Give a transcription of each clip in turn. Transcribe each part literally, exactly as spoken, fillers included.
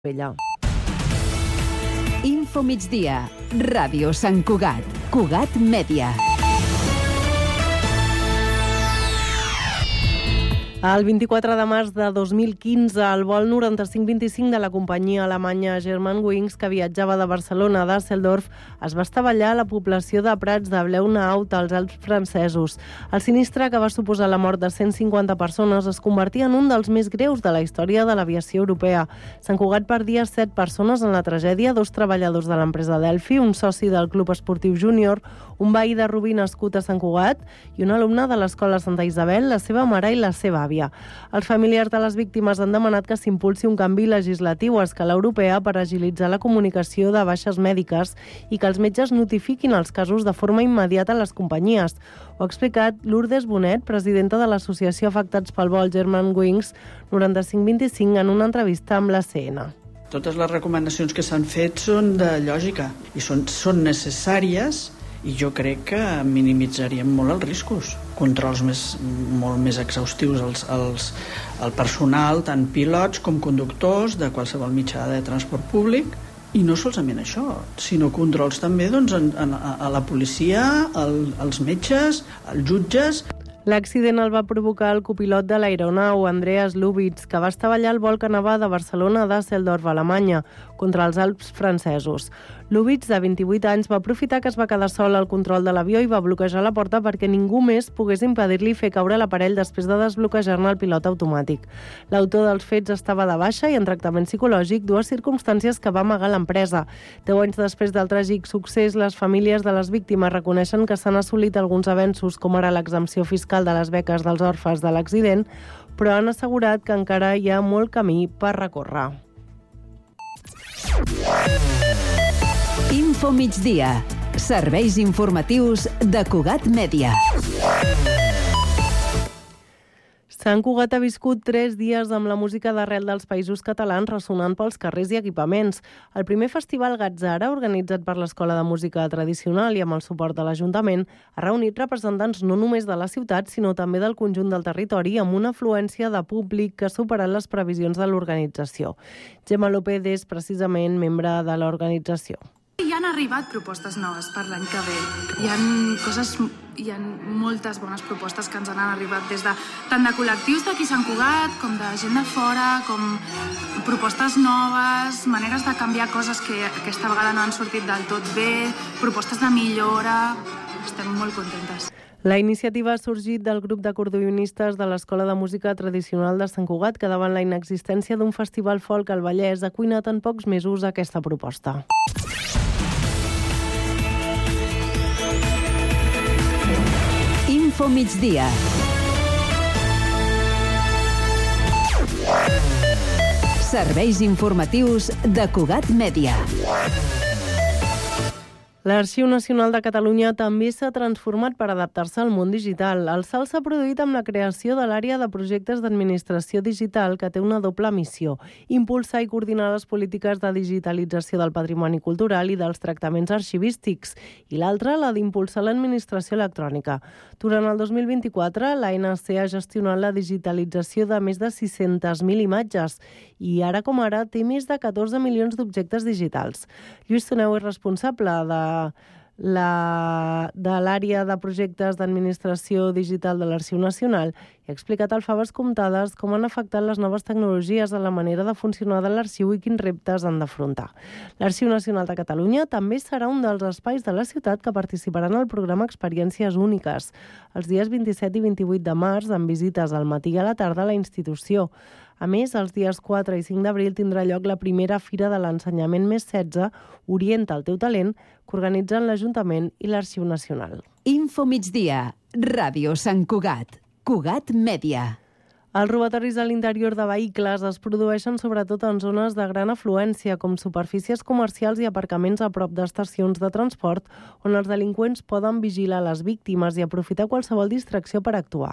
Vella. Info migdia, Ràdio Sant Cugat, Cugat Mèdia. El vint-i-quatre de març de dos mil quinze, el vol noranta-cinc vint-i-cinc de la companyia alemanya Germanwings, que viatjava de Barcelona a Düsseldorf, es va estavellar a la població de Prats de Bleunaut, als Alps francesos. El sinistre, que va suposar la mort de cent cinquanta persones, es convertia en un dels més greus de la història de l'aviació europea. Sant Cugat perdia set persones en la tragèdia, dos treballadors de l'empresa Delphi, un soci del Club Esportiu Júnior, un veí de Rubí nascut a Sant Cugat i un alumne de l'Escola Santa Isabel, la seva mare i la seva àvia. Els familiars de les víctimes han demanat que s'impulsi un canvi legislatiu a escala europea per agilitzar la comunicació de baixes mèdiques i que els metges notifiquin els casos de forma immediata a les companyies. Ho ha explicat Lourdes Bonet, presidenta de l'Associació Afectats pel Vol Germanwings noranta-cinc vint-i-cinc, en una entrevista amb la C N. Totes les recomanacions que s'han fet són de lògica i són, són necessàries, i jo crec que minimitzaríem molt els riscos. Controls més, molt més exhaustius als, als, al personal, tant pilots com conductors de qualsevol mitjà de transport públic. I no solament això, sinó controls també doncs, a, a, a la policia, al, als metges, als jutges. L'accident el va provocar el copilot de l'aeronau, Andreas Lubitz, que va estavellar el vol que anava de Barcelona a Düsseldorf, Alemanya, contra els Alps francesos. Lubitz, de vint-i-vuit anys, va aprofitar que es va quedar sol al control de l'avió i va bloquejar la porta perquè ningú més pogués impedir-li fer caure l'aparell després de desbloquejar-ne el pilot automàtic. L'autor dels fets estava de baixa i en tractament psicològic, dues circumstàncies que va amagar l'empresa. Deu anys després del tràgic succés, les famílies de les víctimes reconeixen que s'han assolit alguns avenços, com ara l'exempció fiscal de les beques dels orfes de l'accident, però han assegurat que encara hi ha molt camí per recórrer. Info migdia. Serveis informatius de Cugat Mèdia. Sant Cugat ha viscut tres dies amb la música d'arrel dels Països Catalans ressonant pels carrers i equipaments. El primer festival Gatzara, organitzat per l'Escola de Música Tradicional i amb el suport de l'Ajuntament, ha reunit representants no només de la ciutat, sinó també del conjunt del territori, amb una afluència de públic que ha superat les previsions de l'organització. Gemma López és precisament membre de l'organització. Hi han arribat propostes noves per l'any que ve. Hi ha coses, hi ha moltes bones propostes que ens han arribat des de tant de col·lectius d'aquí Sant Cugat com de gent de fora, com propostes noves, maneres de canviar coses que aquesta vegada no han sortit del tot bé, propostes de millora. Estem molt contentes. La iniciativa ha sorgit del grup d'acordeonistes de l'Escola de Música Tradicional de Sant Cugat, que davant la inexistència d'un festival folk al Vallès ha cuinat en pocs mesos aquesta proposta. Info migdia. Serveis informatius de Cugat Mèdia. L'Arxiu Nacional de Catalunya també s'ha transformat per adaptar-se al món digital. El salt s'ha produït amb la creació de l'àrea de projectes d'administració digital, que té una doble missió: impulsar i coordinar les polítiques de digitalització del patrimoni cultural i dels tractaments arxivístics, i l'altra, la d'impulsar l'administració electrònica. Durant el dos mil vint-i-quatre, l'A N C ha gestionat la digitalització de més de sis-centes mil imatges i ara com ara té més de catorze milions d'objectes digitals. Lluís Toneu és responsable de La, de l'àrea de projectes d'administració digital de l'Arxiu Nacional i ha explicat al Faves Comptades com han afectat les noves tecnologies a la manera de funcionar de l'arxiu i quins reptes han d'afrontar. L'Arxiu Nacional de Catalunya també serà un dels espais de la ciutat que participaran al programa Experiències Úniques, els dies vint-i-set i vint-i-vuit de març, amb visites al matí i a la tarda a la institució. A més, els dies quatre i cinc d'abril tindrà lloc la primera Fira de l'Ensenyament més setze, Orienta el teu talent, que organitzen l'Ajuntament i l'Arxiu Nacional. Info migdia. Ràdio Sant Cugat. Cugat Mèdia. Els robatoris a l'interior de vehicles es produeixen sobretot en zones de gran afluència, com superfícies comercials i aparcaments a prop d'estacions de transport, on els delinqüents poden vigilar les víctimes i aprofitar qualsevol distracció per actuar.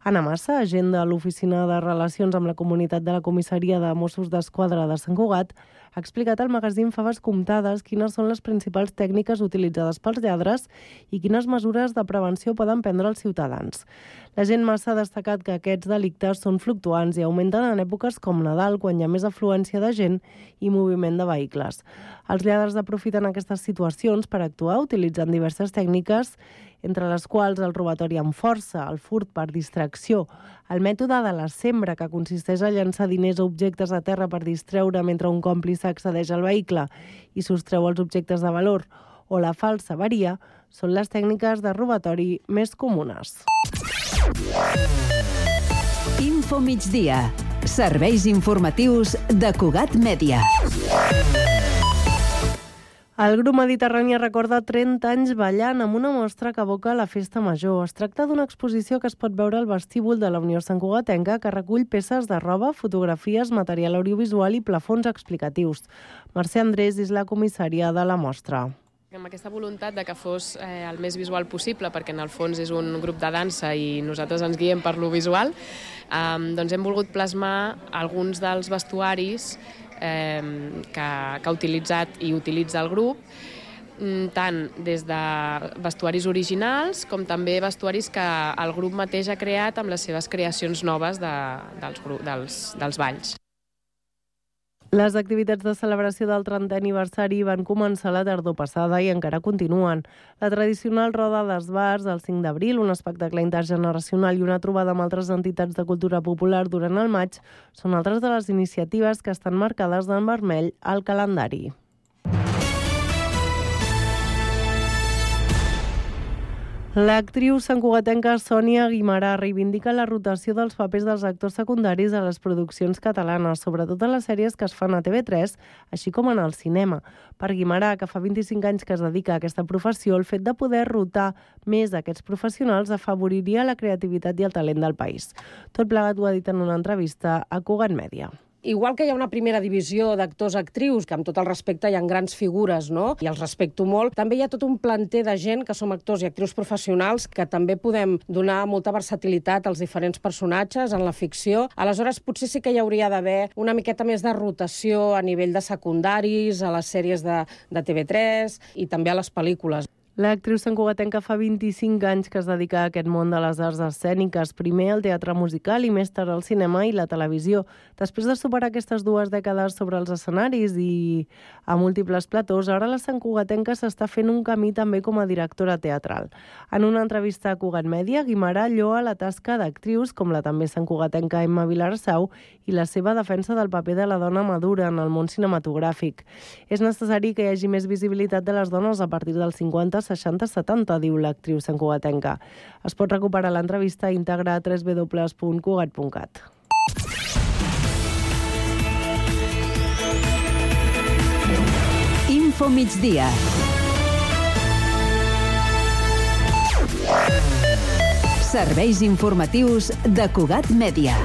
Anna Massa, agent de l'Oficina de Relacions amb la Comunitat de la Comissaria de Mossos d'Esquadra de Sant Cugat, ha explicat al magazín Faves Comptades quines són les principals tècniques utilitzades pels lladres i quines mesures de prevenció poden prendre els ciutadans. L'agent Massa ha destacat que aquests delictes són fluctuants i augmenten en èpoques com Nadal, quan hi ha més afluència de gent i moviment de vehicles. Els lladres aprofiten aquestes situacions per actuar utilitzant diverses tècniques, entre les quals el robatori amb força, el furt per distracció, el mètode de la sembra, que consisteix a llançar diners o objectes a terra per distreure mentre un còmplice accedeix al vehicle i sostreu els objectes de valor, o la falsa avaria, són les tècniques de robatori més comunes. Info migdia. Serveis informatius de Cugat Mèdia. El grup Mediterrània recorda trenta anys ballant amb una mostra que evoca la festa major. Es tracta d'una exposició que es pot veure al vestíbul de la Unió Santcugatenca, que recull peces de roba, fotografies, material audiovisual i plafons explicatius. Mercè Andrés és la comissària de la mostra. Amb aquesta voluntat de que fos eh, el més visual possible, perquè en el fons és un grup de dansa i nosaltres ens guiem per lo visual, eh, doncs hem volgut plasmar alguns dels vestuaris eh, que, que ha utilitzat i utilitza el grup, tant des de vestuaris originals com també vestuaris que el grup mateix ha creat amb les seves creacions noves de, dels, dels, dels balls. Les activitats de celebració del trentè aniversari van començar la tardor passada i encara continuen. La tradicional roda d'esbarts el cinc d'abril, un espectacle intergeneracional i una trobada amb altres entitats de cultura popular durant el maig són altres de les iniciatives que estan marcades en vermell al calendari. L'actriu santcugatenca Sònia Guimarà reivindica la rotació dels papers dels actors secundaris a les produccions catalanes, sobretot a les sèries que es fan a T V tres, així com en el cinema. Per Guimarà, que fa vint-i-cinc anys que es dedica a aquesta professió, el fet de poder rotar més aquests professionals afavoriria la creativitat i el talent del país. Tot plegat ho ha dit en una entrevista a Cugat Mèdia. Igual que hi ha una primera divisió d'actors-actrius, que amb tot el respecte hi ha grans figures, no? I els respecto molt, també hi ha tot un planter de gent que som actors i actrius professionals que també podem donar molta versatilitat als diferents personatges en la ficció. Aleshores, potser sí que hi hauria d'haver una miqueta més de rotació a nivell de secundaris, a les sèries de, de T V tres i també a les pel·lícules. L'actriu santcugatenca fa vint-i-cinc anys que es dedica a aquest món de les arts escèniques, primer al teatre musical i més tard al cinema i la televisió. Després de superar aquestes dues dècades sobre els escenaris i a múltiples platós, ara la santcugatenca s'està fent un camí també com a directora teatral. En una entrevista a Cugat Mèdia, Guimarà lloa la tasca d'actrius com la també santcugatenca Emma Vilarsau i la seva defensa del paper de la dona madura en el món cinematogràfic. És necessari que hi hagi més visibilitat de les dones a partir dels cinquanta, seixanta, setanta, diu l'actriu santcugatenca. Es pot recuperar l'entrevista íntegra a w w w punt cugat punt cat. Info migdia. Serveis informatius de Cugat Mèdia.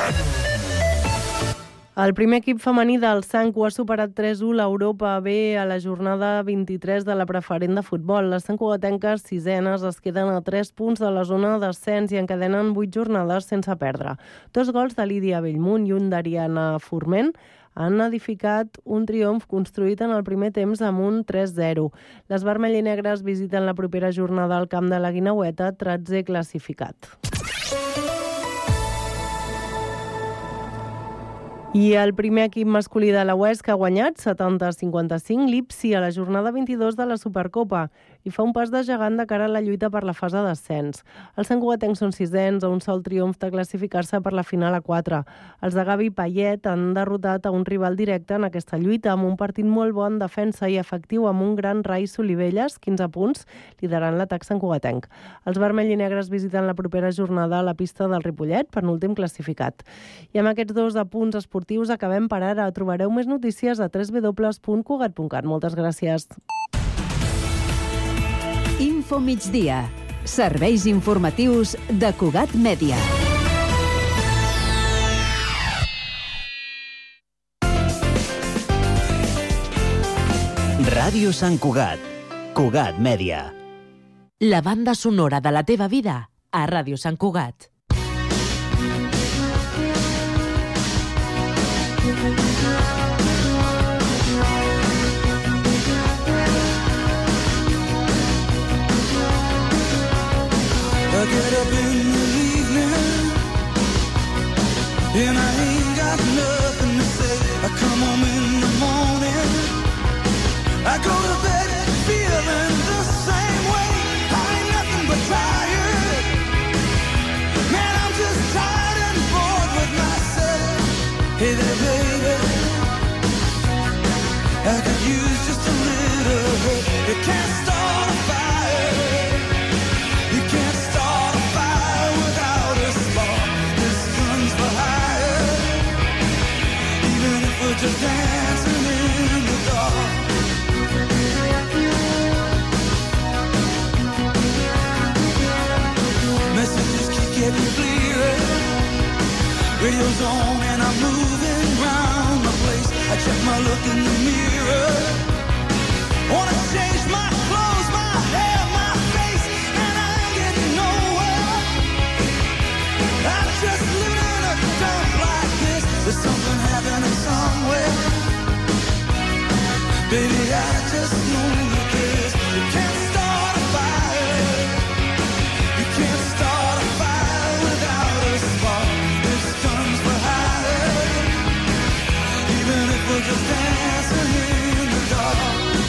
El primer equip femení del Sancu ha superat tres a u l'Europa B a la jornada vint-i-tres de la preferent de futbol. Les santcugatenques sisenes es queden a tres punts de la zona d'ascens i encadenen vuit jornades sense perdre. Dos gols de Lídia Bellmunt i un d'Ariana Forment han edificat un triomf construït en el primer temps amb un tres zero. Les vermell i negres visiten la propera jornada al camp de la Guineueta, tretzè classificat. I el primer equip masculí de la U E S C ha guanyat setanta a cinquanta-cinc l'Ipsi a la jornada vint-i-dos de la Supercopa i fa un pas de gegant de cara a la lluita per la fase d'ascens. Els santcugatencs són sisens a un sol triomf de classificar-se per la final a quatre. Els de Gavi Payet han derrotat a un rival directe en aquesta lluita amb un partit molt bon defensa i efectiu amb un gran Rai Solivelles, quinze punts, liderant l'atac santcugatenc. Els vermell i negres visiten la propera jornada a la pista del Ripollet, penúltim classificat. I amb aquests dos apunts esportius acabem per ara. Trobareu més notícies a w w w punt cugat punt cat. Moltes gràcies. Info migdia. Serveis informatius de Cugat Mèdia. Ràdio Sant Cugat. Cugat Mèdia. La banda sonora de la teva vida a Ràdio Sant Cugat. I get up in the evening and I ain't got nothing to say. I come home in the morning, I go to bed feeling the same way. I ain't nothing but tired. Man, I'm just tired and bored with myself. Hey there, baby, I could use just a little help. You can't start a fire. You can't start a fire without a spark. This gun's for hire. Even if we're just dancing in the dark. Messages keep getting clearer. Radio's on and I'm moving round the place. I check my look in the mirror. Wanna change my clothes, my hair, my face, and I ain't getting nowhere. I'm just living in a dump like this. There's something happening somewhere. Baby, I just know the kiss. You can't start a fire. You can't start a fire without a spark. This gun's for hire. Even if we're just dancing in the dark.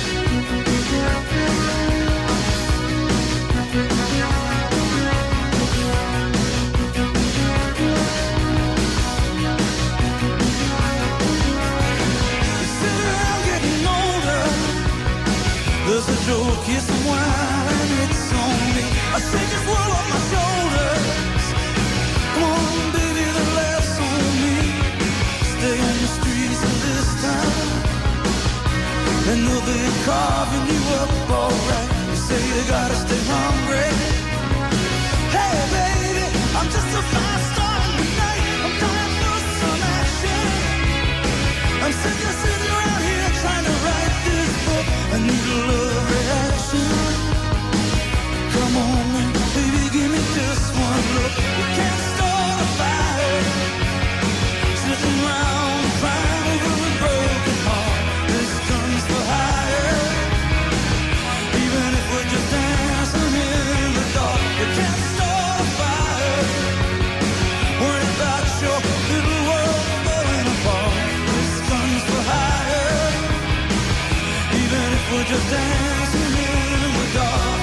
There's a joke here somewhere and it's on me. I say just roll off my shoulders. Come on, baby, the laugh's on me. Stay on the streets of this town and they'll be carving you up alright. You say you gotta stay hungry. Hey, baby, I'm just a fast star tonight. I'm dying for some action. I'm sick of sitting around here trying to write this book. I need a love reaction. Come on, baby, give me just one look. You can't start a fire. Sitting around crying over a broken heart. This gun's for hire. Even if we're just dancing in the dark. You can't start a fire. Worry about your little world falling apart. This gun's for hire. Even if we're just dancing in the dark.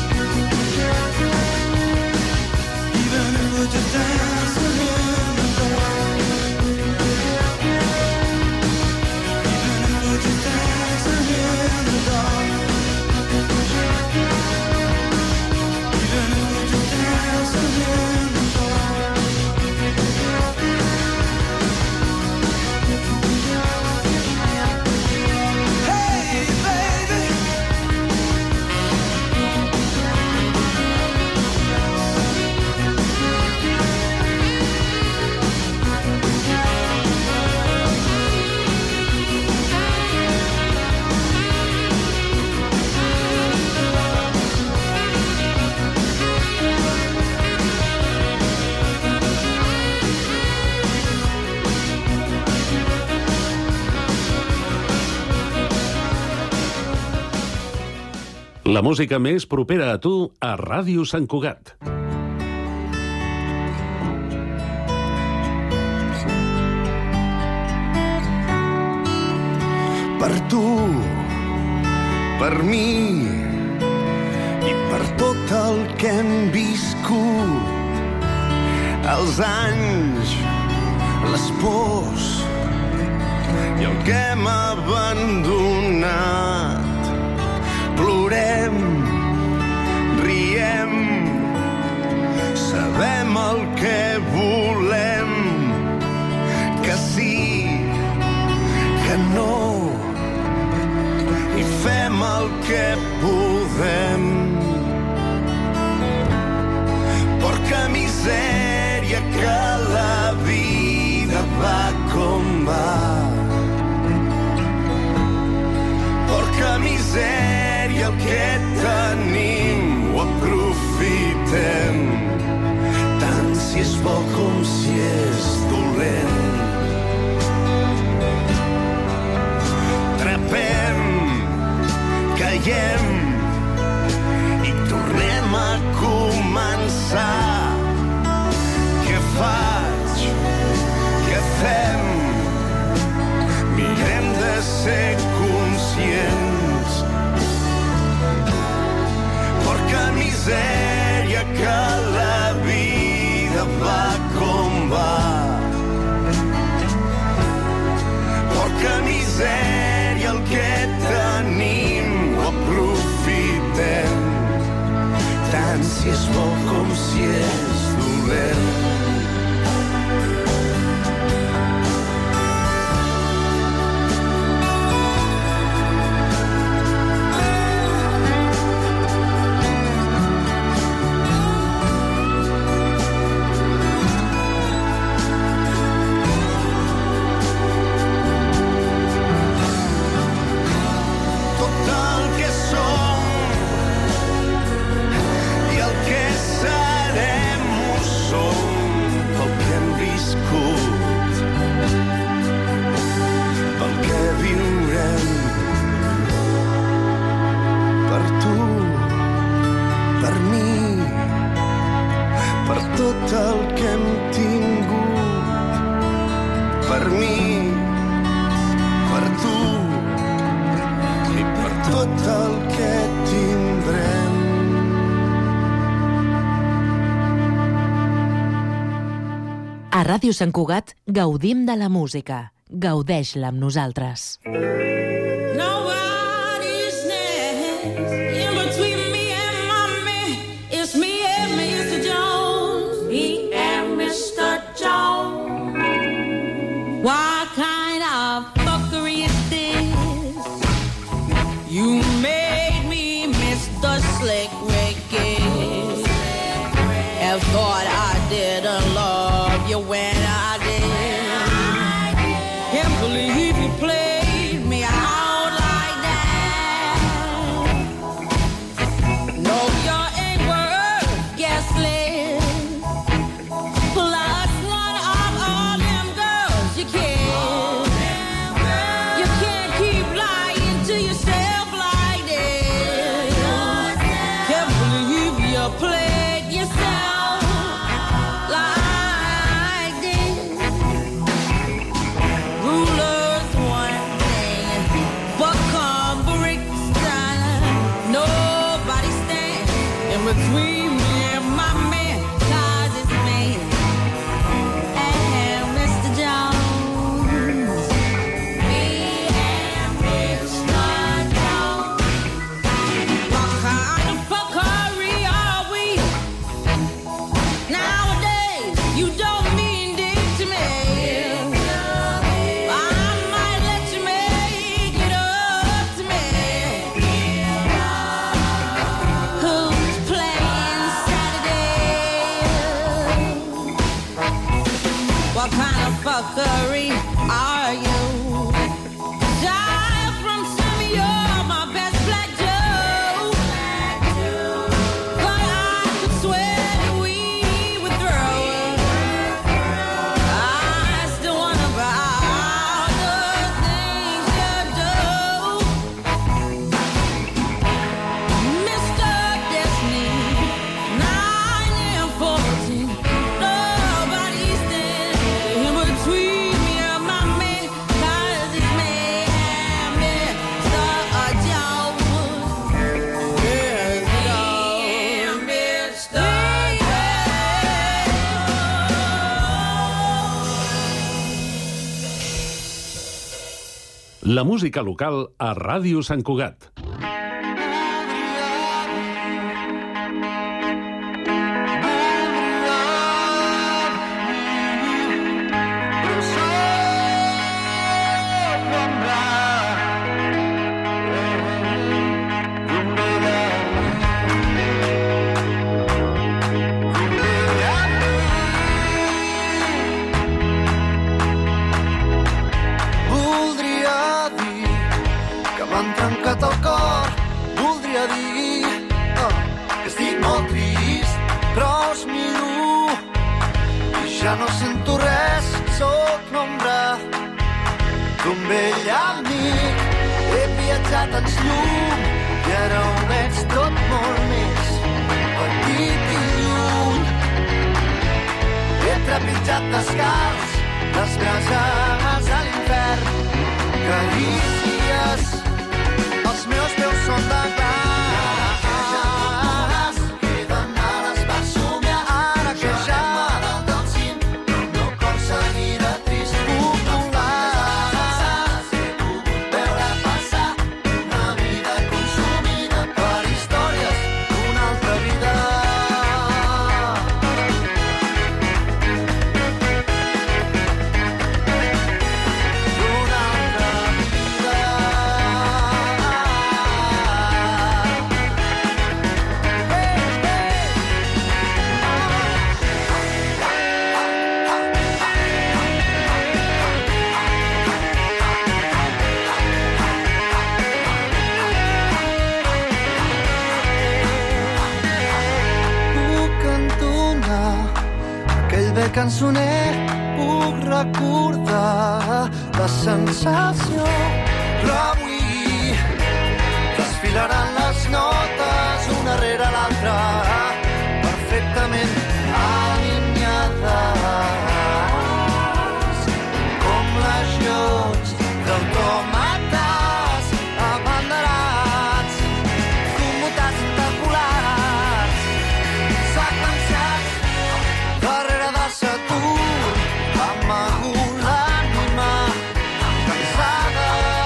Even if we're just dancing in the dark. Even if we're just dancing in the dark. Even if we're just dancing in the dark. Hey, baby. La música més propera a tu a Ràdio Sant Cugat. Per tu, per mi i per tot el que hem viscut, els anys, les pors i el que hem abandonat. Plorem, riem, sabem el que volem, que sí, que no, i fem el que podem. Porca misèria que la vida va com va. Porca misèria el que tenim ho aprofitem, tant si és bo com si és dolent. veiem i tornem a començar. Què faig? Què fem? Mirem de ser conscients. Porca misèria que la vida va com va. Porca misèria el que tenim ho aprofitem, tant si és bo com si és dolent. Tot el que hem tingut, per mi, per tu i per tot el que tindrem. A Ràdio Sant Cugat gaudim de la música. Gaudeix-la amb nosaltres. What kind of fuckery is this? You made me Mister Slick Ricky. And thought I didn't love you when I did. Can't believe you played me out like that. No, you ain't worth guessing. Plus one of all them girls you killed. You can't keep lying to yourself like this. Can't believe you played yourself like this. Rulers one thing, but come Brixton, nobody stands in between me and my man, 'cause it's me and Mister Jones. Me and Mister Jones. What kind of fuckery are we? Nowadays, you don't mean dick to me. I might let you make it up to me. Who's playing Saturday? What kind of fuckery are you? Die from some of you're my best black Joe. But I could swear that we would throw. I still wonder about the things you do. Mister Destiny, nine and fourteen. Nobody's standing in between me and my man, 'cause it's me and Mister Jones. Mister La música local a Ràdio Sant Cugat. Voldria dir que m'han trencat el cor. Voldria dir oh, que estic molt trist, però us miro i ja no sento res. Sóc l'ombra d'un vell amic. He viatjat anys llum i ara ho veig tot molt més petit i lluny. He trepitjat descalç les brases a l'infern, carícies, els meus peus són de glaç. Queden males per somiar, ara que ja dalt del cim, però el meu cor seguirà trist. Puc volar, he pogut veure passar una vida consumida per històries d'una altra vida. Cançoner, puc recordar la sensació, però avui desfilaran les notes una rere l'altra, perfectament alineades, com les llums d'autòmates abanderats, commutats espectaculars, seqüenciats darrere de Saturn, amagut l'ànima cansada.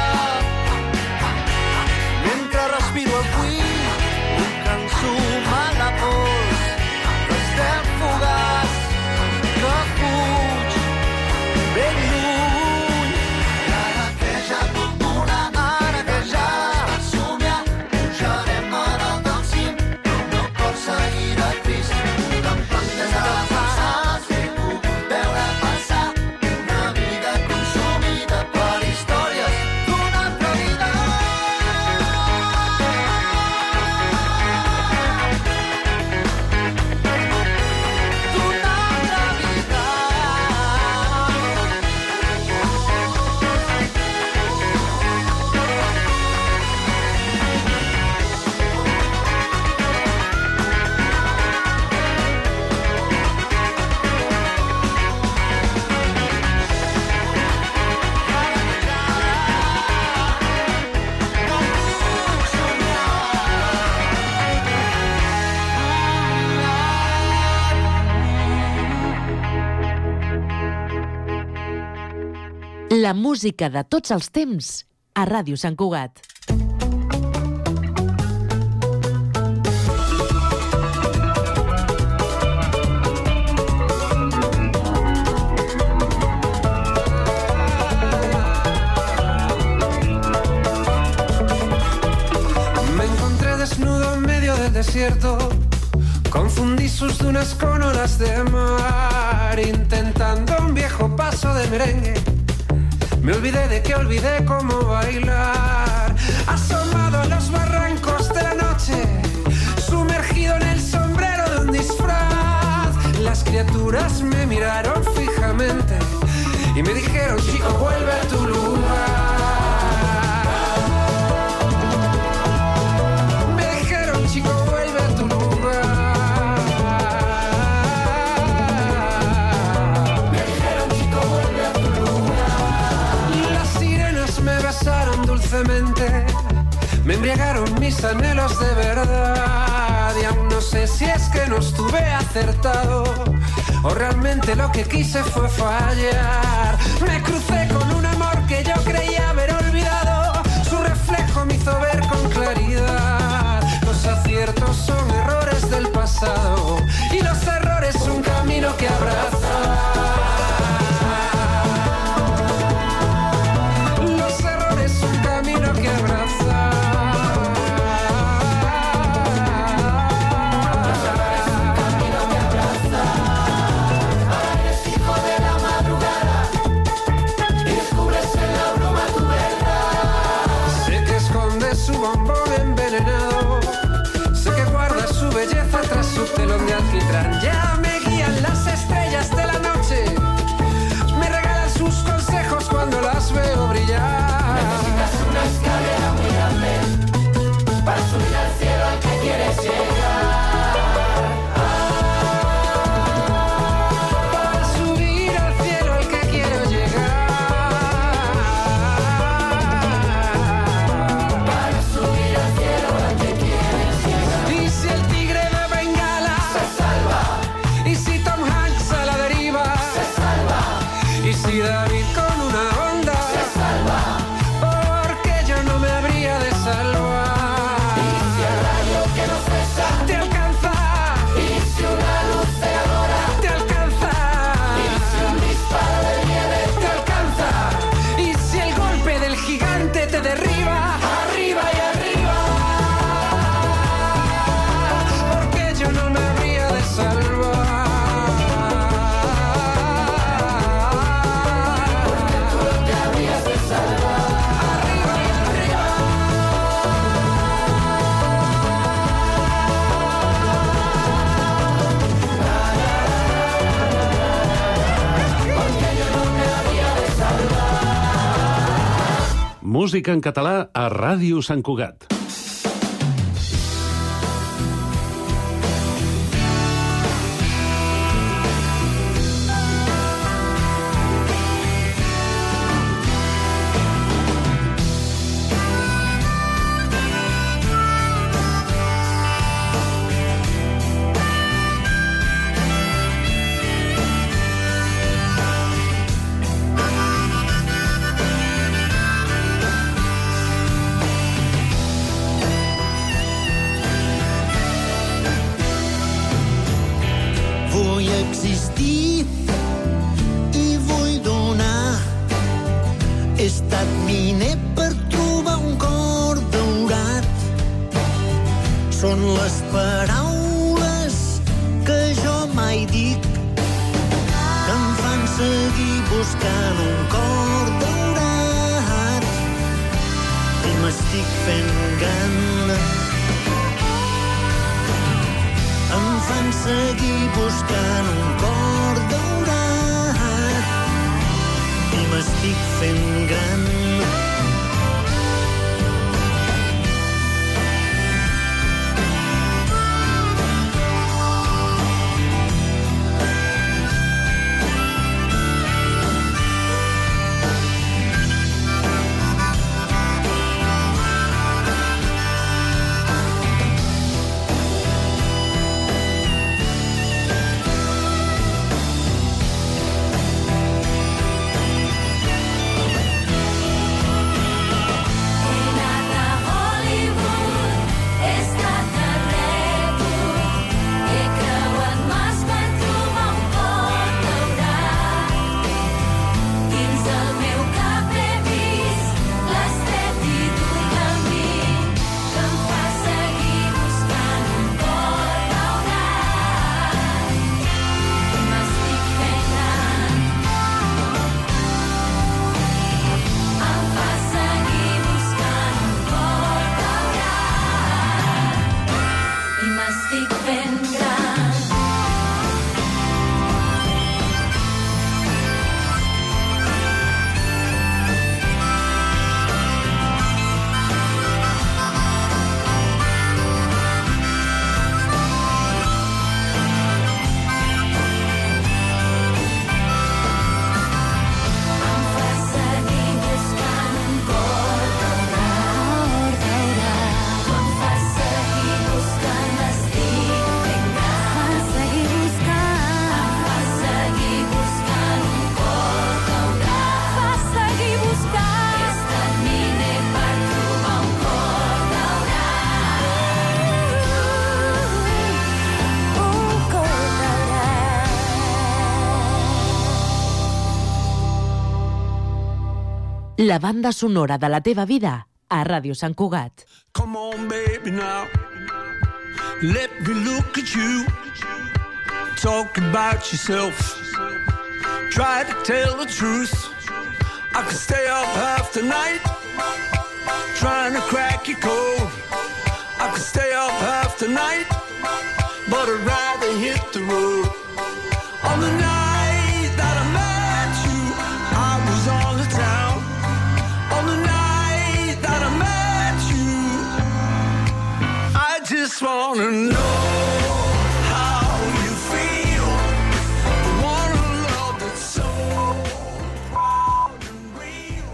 Mentre respiro el buit, un que ensuma la pols d'estel fugaç que fuig ben lluny. I ara que ja puc volar, ara que ja es somiar, pujarem a dalt del cim, però el meu cor seguirà trist, contemplant des de les alçades. He pogut veure passar una vida consumida per històries d'una altra vida. D'una altra vida. La música de tots els temps a Ràdio Sant Cugat. Me encontré desnudo en medio del desierto, confundí sus dunas con olas de mar, intentando un viejo paso de merengue. Me olvidé de que olvidé cómo bailar, asomado a los barrancos de la noche, sumergido en el sombrero de un disfraz. Las criaturas me miraron fijamente y me dijeron: chico, vuelve a tu lugar. Me dijeron: chico, vuelve a tu lugar. Me dijeron: chico, vuelve a tu lugar. Las sirenas me besaron dulcemente, me embriagaron mis anhelos de verdad. Y aún no sé si es que no estuve acertado o realmente lo que quise fue fallar. Me crucé con un amor que yo creía haber olvidado, su reflejo me hizo ver con claridad. Los aciertos son errores del pasado y los errores un camino que abraza. Hijo de la madrugada y descubres en la bruma tu música en català a Ràdio Sant Cugat. Vull existir i vull donar. He estat miner per trobar un cor daurat. Són les paraules que jo mai dic, que em fan seguir buscant un cor daurat. I m'estic fent gran. Em fan seguir buscant un cor daurat i m'estic fent gran. La banda sonora de la teva vida a Ràdio Sant Cugat. Come on, baby, now. Let me look at you. Talk about yourself. Try to tell the truth. I could stay up half the night trying to crack your code. I could stay up half the night, but I'd rather hit the road. On the night that I met you, I was on the town. On the night that I met you, I just wanna know.